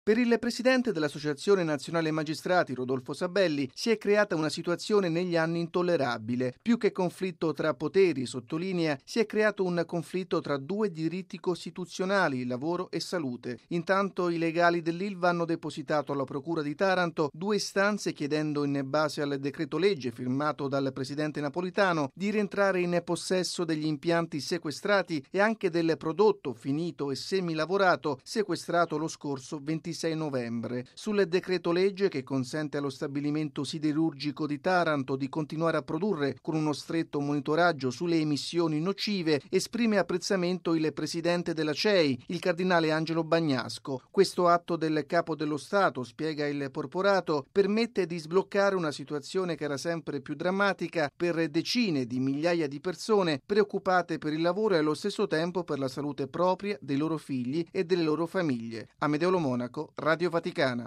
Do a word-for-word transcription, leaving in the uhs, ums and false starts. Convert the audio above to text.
Per il presidente dell'Associazione Nazionale Magistrati, Rodolfo Sabelli, si è creata una situazione negli anni intollerabile. Più che conflitto tra poteri, sottolinea, si è creato un conflitto tra due diritti costituzionali, lavoro e salute. Intanto i legali dell'Ilva hanno depositato alla Procura di Taranto due istanze chiedendo, in base al decreto legge firmato dal presidente Napolitano, di rientrare in possesso degli impianti sequestrati e anche del prodotto finito e semilavorato sequestrato lo scorso ventisei novembre. Sul decreto legge che consente allo stabilimento siderurgico di Taranto di continuare a produrre con uno stretto monitoraggio sulle emissioni nocive, esprime apprezzamento il presidente della C E I, il cardinale Angelo Bagnasco. Questo atto del capo dello Stato, spiega il porporato, permette di sbloccare una situazione che era sempre più drammatica per decine di migliaia di persone preoccupate per il lavoro e allo stesso tempo per la salute propria, dei loro figli e delle loro famiglie. Amedeo Lo Monaco, Radio Vaticana.